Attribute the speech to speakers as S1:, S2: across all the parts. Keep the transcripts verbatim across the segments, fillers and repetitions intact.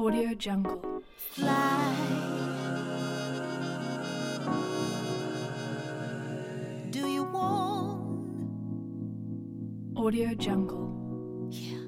S1: Audio Jungle.
S2: Fly. Do you want?
S1: Audio Jungle.
S2: Yeah.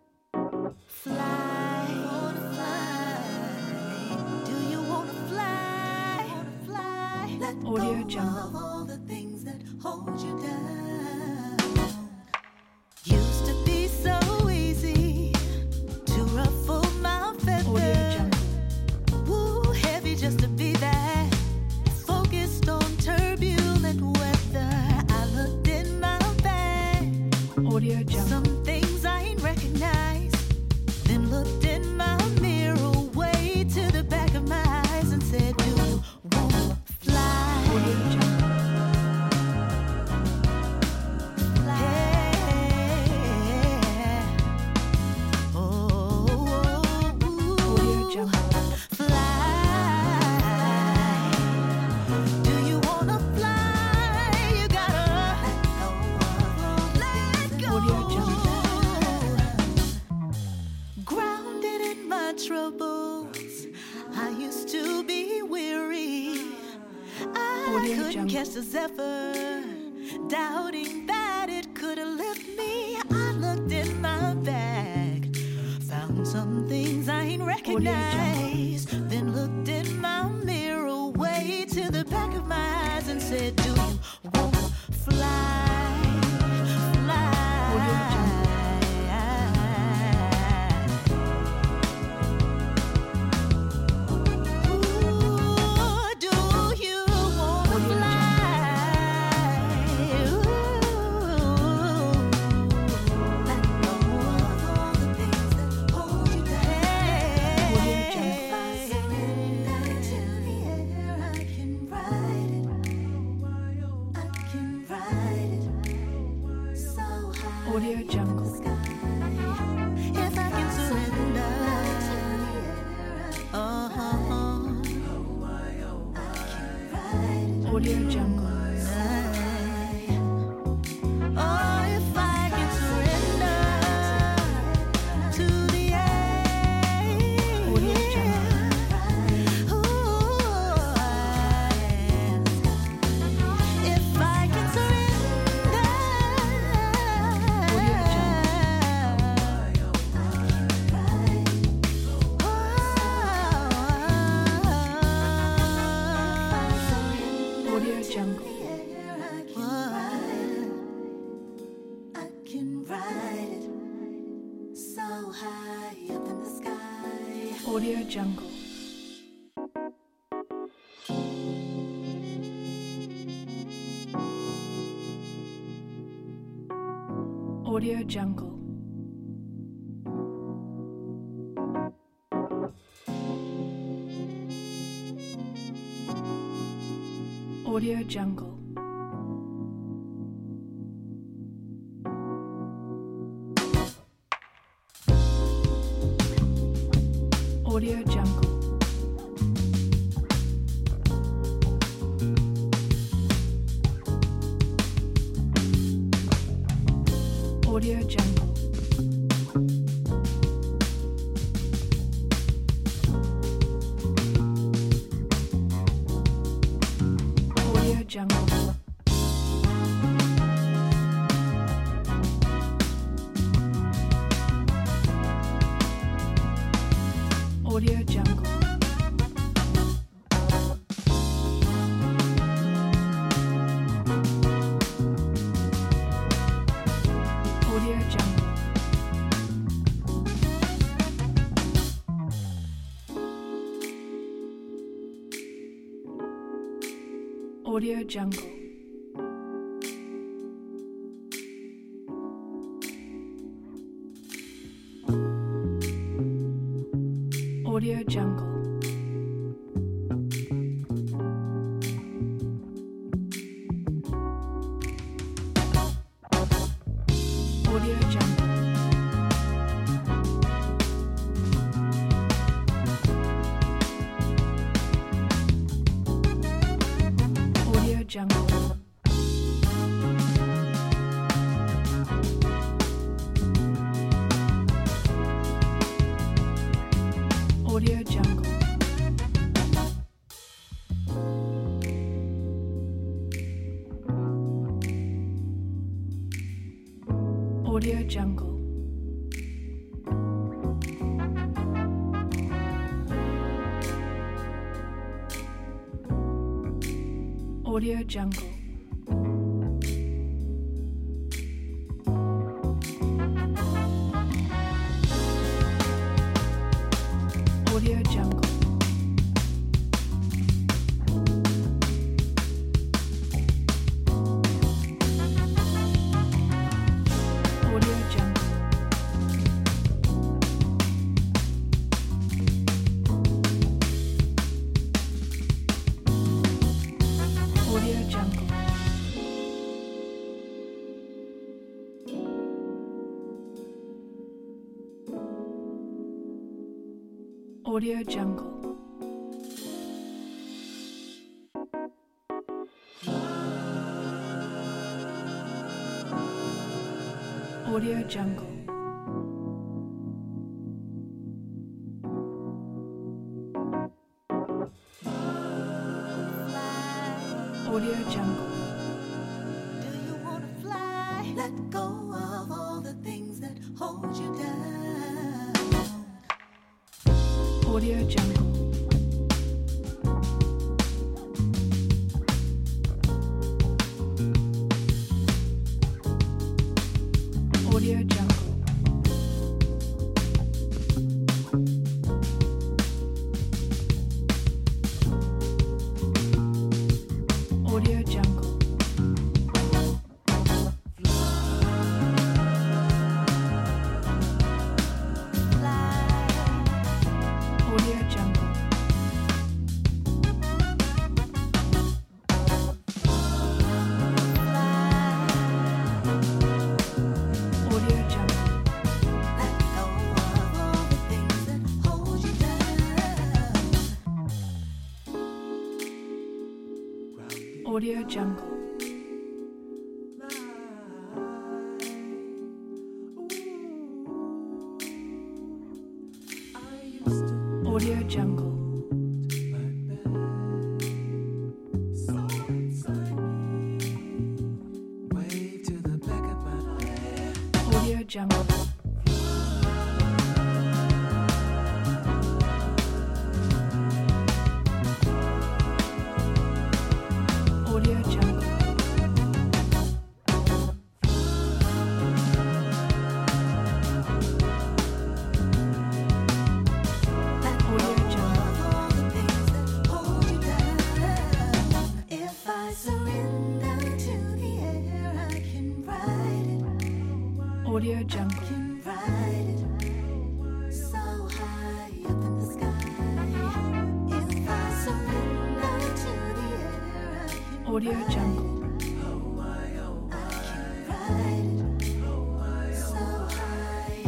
S2: Fly. Wanna fly? Do you wanna fly? Wanna fly? Let
S1: Audio
S2: go
S1: Jungle.
S2: of all the things that hold you down. Used to be so easy to ruffle my feathers.
S1: Audio Jungle.
S2: Woo, heavy just to be that. Focused on turbulent weather. I looked in my bag.
S1: Audio Jungle.
S2: Some things I ain't recognized. Then looked in my mirror, way to the back of my eyes, and said, do you wanna fly?
S1: Audio Jungle.
S2: Yeah. Oh,
S1: Audio Jungle.
S2: fly. Do you wanna fly? You gotta let go.
S1: Audio Jungle.
S2: Grounded in my troubles, I used to be weary. I
S1: Audio
S2: couldn't
S1: Jungle.
S2: catch the zephyr, doubting that it could lift me. I looked in my bag, found some things I ain't recognized. Then looked in my mirror, way to the back of my eyes, and said, do you wanna fly?
S1: Audio Jungle.
S2: Ooh, do you wanna
S1: Audio
S2: fly? Ooh, let go of all the things that hold you down.
S1: Audio
S2: If I surrender to the air, I can ride it. I can ride it so high.
S1: Audio Jungle.
S2: If I can surrender, uh-huh,
S1: Audio Jungle.
S2: oh, if I can surrender to the
S1: Audio
S2: air, ooh, if I can surrender.
S1: Audio Audio Jungle.
S2: I can ride it so high up in the sky.
S1: Audio Jungle. Audio Jungle. Audio Jungle. Audio Jungle. Audio Jungle. Audio Jungle. Audio Jungle. Audio Jungle. Audio Jungle. Audio Jungle. Audio Jungle. Audio Jungle. Audio Jungle. Audio Jungle. Audio Jungle. Audio Jungle. Audio Jungle. Audio Jungle. Audio Jungle. Audio Jungle. Audio Jungle.
S2: Do you wanna fly? Let go of all the things that hold you down.
S1: Audio Jungle. Audio Jungle. Audio Jungle. Audio Jungle. Audio Jungle.
S2: Let go of all the things that hold you down.
S1: Audio Jungle. Audio Jungle. Audio Jungle. Audio Jungle. Audio Jungle.
S2: All the things that hold you down. If I surrender to the air, I can ride it.
S1: Audio Jungle.
S2: Can ride it so high up in the sky. If I surrender to the air, I can
S1: Audio Jungle.
S2: ride it so high.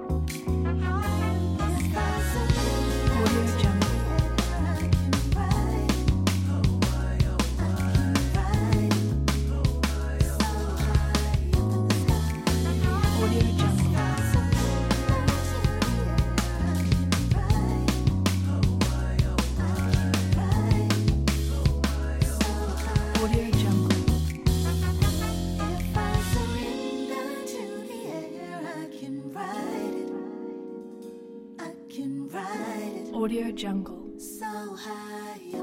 S2: If I surrender
S1: Audio Jungle.
S2: I can ride it. I can ride it so high up in the sky.
S1: Audio Jungle.
S2: If I surrender to the air, I can ride it. I can ride it so high.
S1: Audio Jungle.
S2: If I surrender to the air, I can ride it. I can ride it
S1: Audio Jungle.
S2: so high